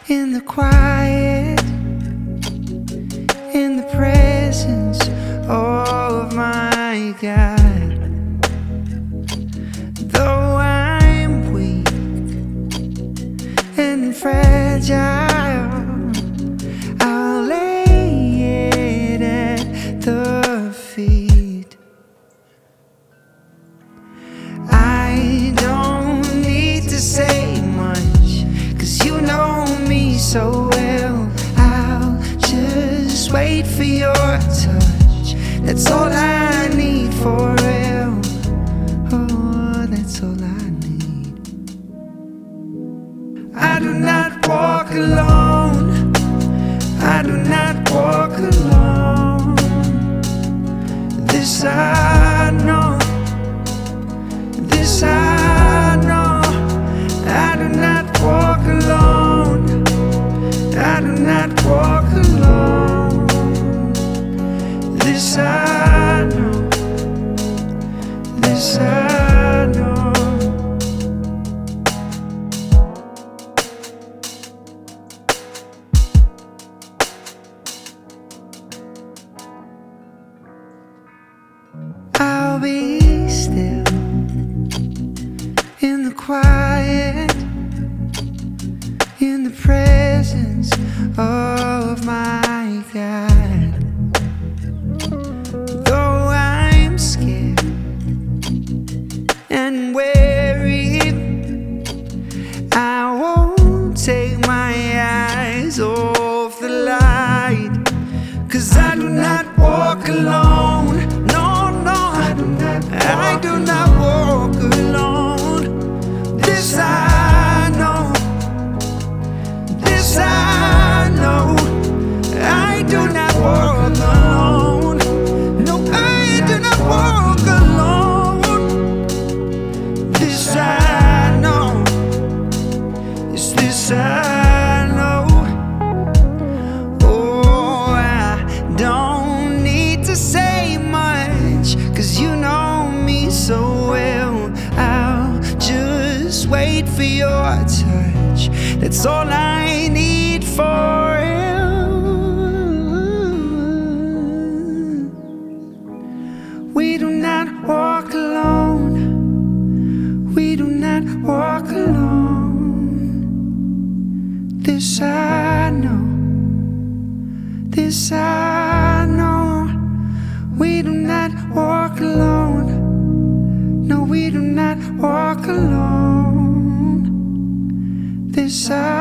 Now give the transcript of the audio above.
in the quiet, in the presence of my God. Though I'm weak and fragile, I'll lay it at the feet. I don't need to say much, 'cause you know me so well. I'll just wait for your touch. That's all I need for real. Oh, that's all I need. I do not walk alone. I do not walk alone. This I know. This I know. I do not walk alone. I do not walk alone. This I know. This I know. I'll be still in the quiet, in the presence of my God. Though I'm scared and weary, I won't take my eyes off the light, 'cause I do not walk alone. No, no, I do not walk alone. This I know. This I know. I do not walk alone. No, I do not walk alone. This I know. It's this I know. Oh, I don't need to say much, 'cause you know me so well. I'll just wait for your touch. That's all I need for you. We do not walk alone. We do not walk alone. This I know. This I know. We do not walk alone. No, we do not walk alone. This I